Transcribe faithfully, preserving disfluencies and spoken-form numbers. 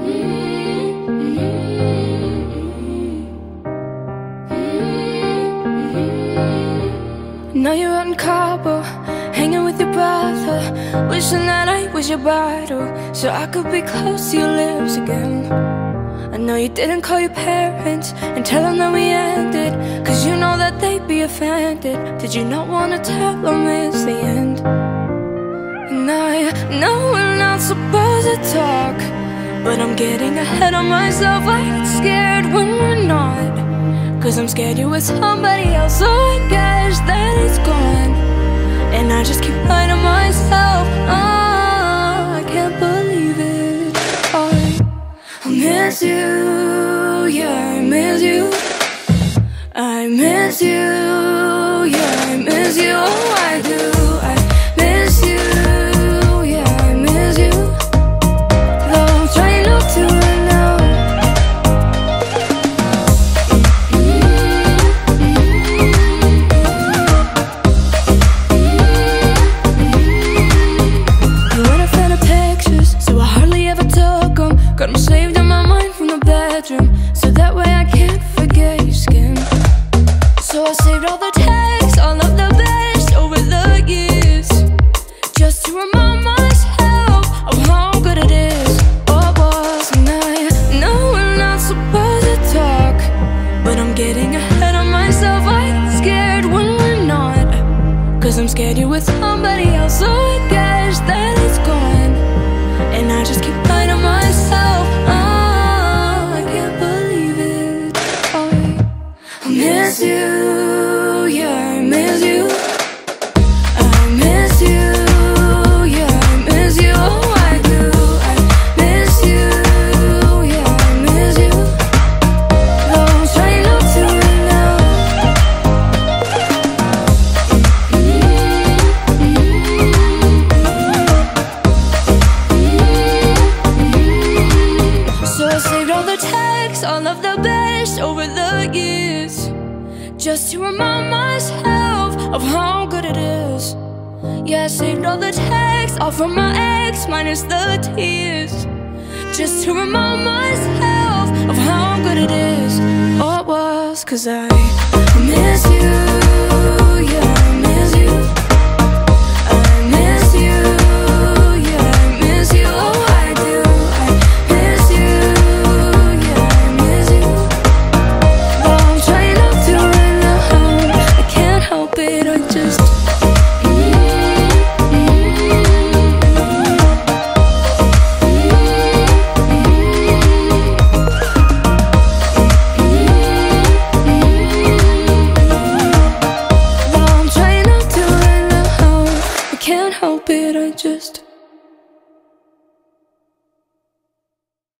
Now you're out in Cabo, hanging with your brother, wishing that I was your bridal, so I could be close to your lips again. I know you didn't call your parents and tell them that we ended, cause you know that they'd be offended. Did you not want to tell them it's the end? And I know we're not supposed to talk, but I'm getting ahead of myself. I get scared when we're not, cause I'm scared you're with somebody else. So I guess that it's gone, and I just keep lying to myself. Oh, I can't believe it. I, I miss you, yeah, I miss you. I miss you, yeah, I miss you. Oh, I do, I miss you, yeah, I miss you. Though I'm trying not to right now. You weren't a fan of pictures, so I hardly ever took them. Got them saved in my mind from the bedroom, so that way I can't forget your skin. So I saved all the texts, all of the best over the years, just to remind myself of how good it is. Oh, it was. And I know we're not supposed to talk, but I'm getting ahead of myself. I get scared when we're not, cause I'm scared you're with somebody else. So I guess that it's gone, and I just keep lying to myself. Oh, I can't believe it. I, I miss you, yeah, I miss you. I miss you, yeah, I miss you. Oh, I do, I miss you, yeah, I miss you. Though I'm trying not to right now. So I saved all the texts, all of the best over the years, just to remind myself of how good it is. Yeah, I saved all the texts, all from my ex, minus the tears, just to remind myself of how good it is. Oh, it was. Cause I miss you, yeah, I miss you. I miss you, yeah, I miss you. Oh, I do, I miss you, yeah, I miss you. Though I'm trying not to right now, I can't help it, I just Though I'm trying not to right now, I can't help it, I just